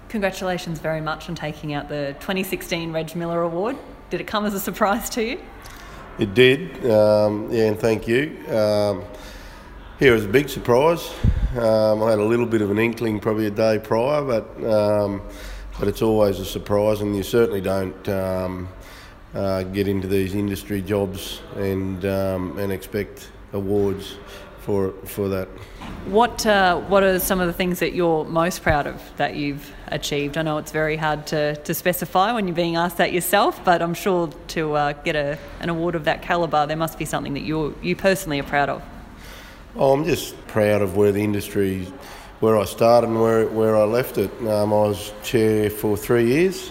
Congratulations very much on taking out the 2016 Reg Miller Award. Did it come as a surprise to you? It did, and thank you. It was a big surprise. I had a little bit of an inkling probably a day prior, but it's always a surprise, and you certainly don't get into these industry jobs and expect awards for that. What are some of the things that you're most proud of that you've achieved? I know it's very hard to specify when you're being asked that yourself, but I'm sure to get an award of that calibre, there must be something that you personally are proud of. Oh, I'm just proud of where I started and where I left it. I was chair for 3 years,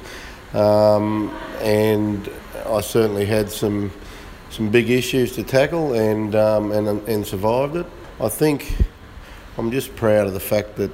and I certainly had some big issues to tackle and survived it. I think I'm just proud of the fact that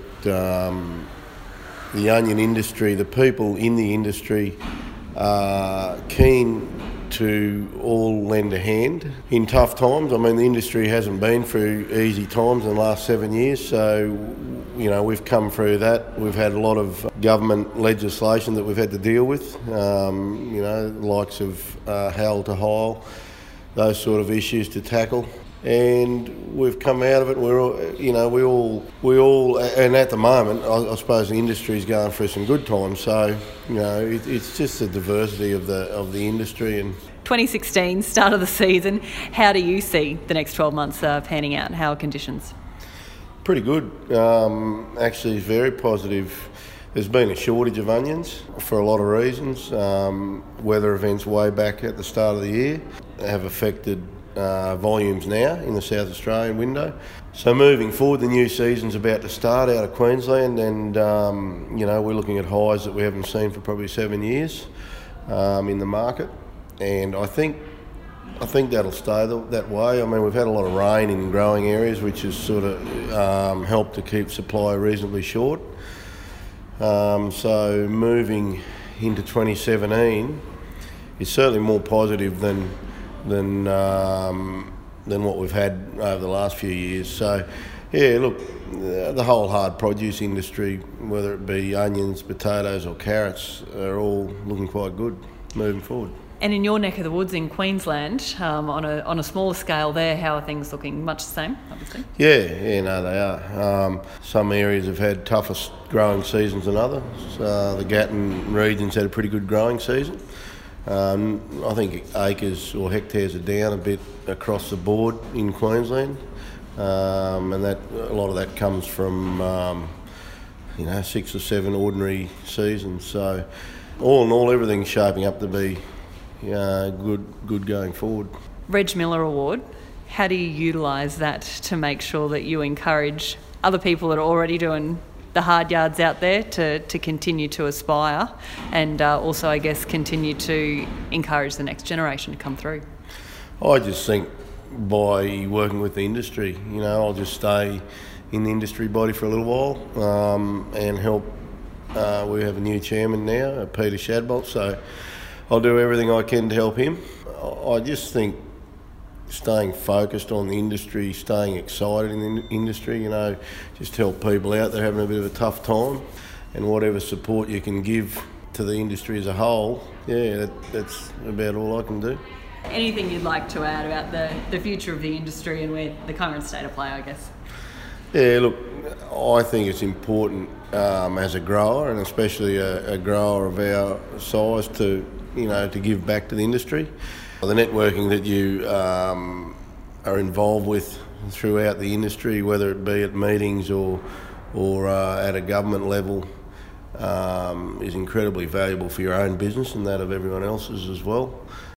the onion industry, the people in the industry, are keen to all lend a hand in tough times. I mean, the industry hasn't been through easy times in the last 7 years, so we've come through that. We've had a lot of government legislation that we've had to deal with, the likes of Hal to Heil, those sort of issues to tackle. And we've come out of it. We all, and at the moment, I suppose the industry is going through some good times. So, it's just the diversity of the industry. And 2016, start of the season. How do you see the next 12 months panning out? How are conditions? Pretty good. Actually, it's very positive. There's been a shortage of onions for a lot of reasons. Weather events way back at the start of the year have affected volumes now in the South Australian window. So moving forward, the new season's about to start out of Queensland, and we're looking at highs that we haven't seen for probably 7 years in the market, and I think that'll stay that way. I mean, we've had a lot of rain in growing areas, which has sort of helped to keep supply reasonably short. So moving into 2017 is certainly more positive than what we've had over the last few years. So, yeah, look, the whole hard produce industry, whether it be onions, potatoes or carrots, are all looking quite good moving forward. And in your neck of the woods in Queensland, on a smaller scale there, how are things looking? Much the same, obviously? Yeah, no, they are. Some areas have had tougher growing seasons than others. The Gatton region's had a pretty good growing season. I think acres or hectares are down a bit across the board in Queensland, and that a lot of that comes from 6 or 7 ordinary seasons. So all in all, everything's shaping up to be good going forward. Reg Miller Award, how do you utilise that to make sure that you encourage other people that are already doing the hard yards out there to continue to aspire, and also, I guess, continue to encourage the next generation to come through? I just think by working with the industry, I'll just stay in the industry body for a little while and help. We have a new chairman now, Peter Shadbolt, so I'll do everything I can to help him. I just think staying focused on the industry, staying excited in the industry, just help people out that are having a bit of a tough time, and whatever support you can give to the industry as a whole, that's about all I can do. Anything you'd like to add about the future of the industry and where the current state of play, I guess? Yeah, look, I think it's important as a grower, and especially a grower of our size, to give back to the industry. The networking that you are involved with throughout the industry, whether it be at meetings or at a government level, is incredibly valuable for your own business and that of everyone else's as well.